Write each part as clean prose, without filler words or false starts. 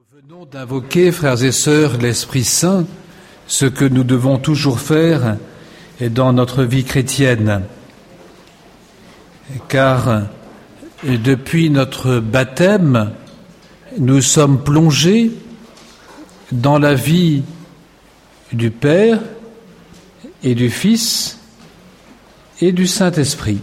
Nous venons d'invoquer, frères et sœurs, l'Esprit Saint, ce que nous devons toujours faire dans notre vie chrétienne. Car depuis notre baptême, nous sommes plongés dans la vie du Père et du Fils et du Saint-Esprit.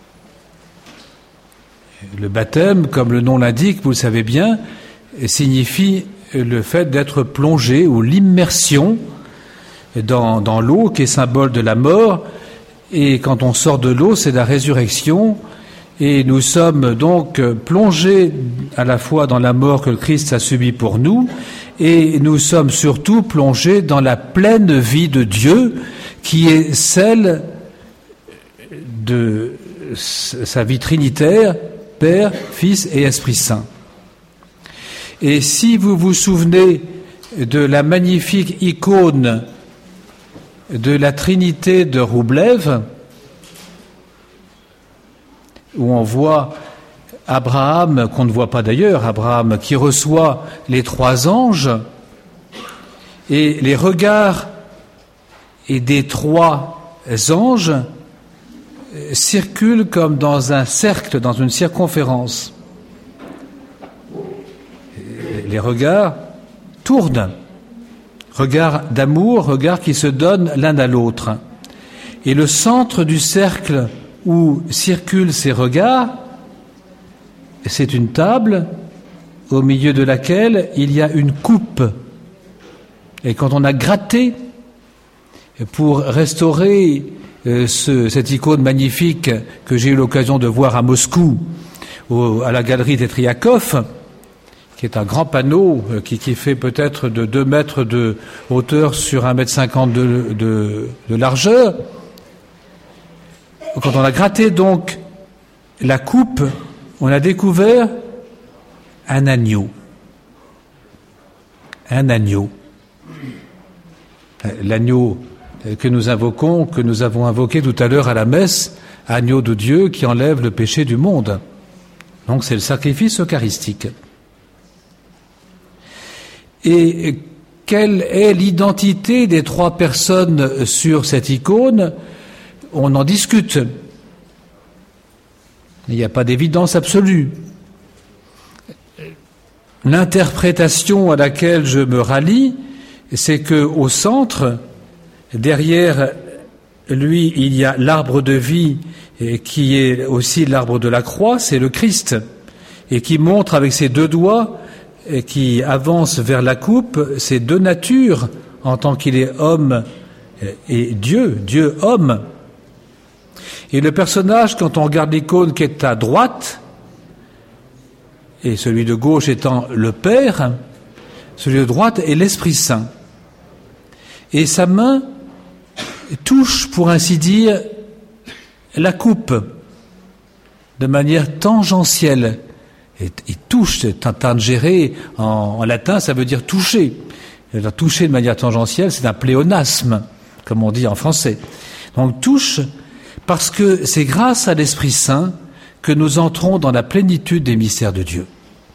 Le baptême, comme le nom l'indique, vous le savez bien, signifie le fait d'être plongé ou l'immersion dans l'eau qui est symbole de la mort, et quand on sort de l'eau, c'est la résurrection, et nous sommes donc plongés à la fois dans la mort que le Christ a subie pour nous, et nous sommes surtout plongés dans la pleine vie de Dieu, qui est celle de sa vie trinitaire, Père, Fils et Esprit Saint. Et si vous vous souvenez de la magnifique icône de la Trinité de Wróblew, où on voit Abraham, qu'on ne voit pas d'ailleurs, Abraham qui reçoit les 3 anges, et les regards et des 3 anges circulent comme dans un cercle, dans une circonférence. Les regards tournent, regards d'amour, regards qui se donnent l'un à l'autre. Et le centre du cercle où circulent ces regards, c'est une table au milieu de laquelle il y a une coupe. Et quand on a gratté pour restaurer cette icône magnifique que j'ai eu l'occasion de voir à Moscou, à la galerie Tetriakov, qui est un grand panneau qui fait peut-être de 2 mètres de hauteur sur 1,50 m de largeur. Quand on a gratté donc la coupe, on a découvert un agneau. Un agneau. L'agneau que nous invoquons, que nous avons invoqué tout à l'heure à la messe, agneau de Dieu qui enlève le péché du monde. Donc c'est le sacrifice eucharistique. Et quelle est l'identité des 3 personnes sur cette icône? On en discute. Il n'y a pas d'évidence absolue. L'interprétation à laquelle je me rallie, c'est que au centre, derrière lui, il y a l'arbre de vie qui est aussi l'arbre de la croix, c'est le Christ, et qui montre avec ses 2 doigts et qui avance vers la coupe, ces 2 natures, en tant qu'il est homme et Dieu homme. Et le personnage, quand on regarde l'icône qui est à droite, et celui de gauche étant le Père, celui de droite est l'Esprit Saint. Et sa main touche, pour ainsi dire, la coupe, de manière tangentielle. Il touche, tangere en latin, ça veut dire toucher. Toucher de manière tangentielle, c'est un pléonasme, comme on dit en français. Donc touche, parce que c'est grâce à l'Esprit Saint que nous entrons dans la plénitude des mystères de Dieu.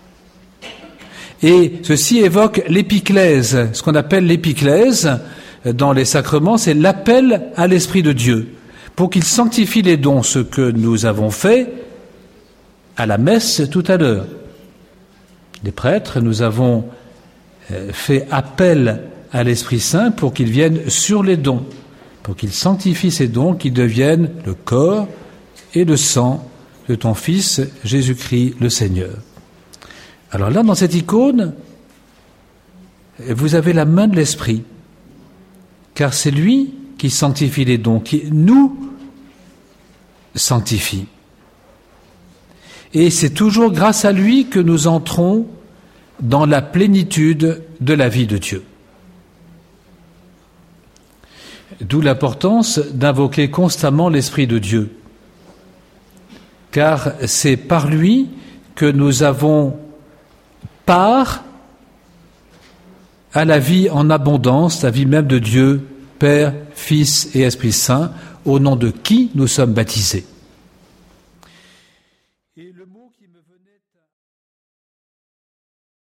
Et ceci évoque l'épiclèse. Ce qu'on appelle l'épiclèse dans les sacrements, c'est l'appel à l'Esprit de Dieu pour qu'il sanctifie les dons, ce que nous avons fait à la messe tout à l'heure. Les prêtres, nous avons fait appel à l'Esprit Saint pour qu'il vienne sur les dons, pour qu'il sanctifie ces dons, qu'ils deviennent le corps et le sang de ton Fils Jésus-Christ le Seigneur. Alors là, dans cette icône, vous avez la main de l'Esprit, car c'est lui qui sanctifie les dons, qui nous sanctifie. Et c'est toujours grâce à lui que nous entrons dans la plénitude de la vie de Dieu. D'où l'importance d'invoquer constamment l'Esprit de Dieu, car c'est par lui que nous avons part à la vie en abondance, la vie même de Dieu, Père, Fils et Esprit Saint, au nom de qui nous sommes baptisés.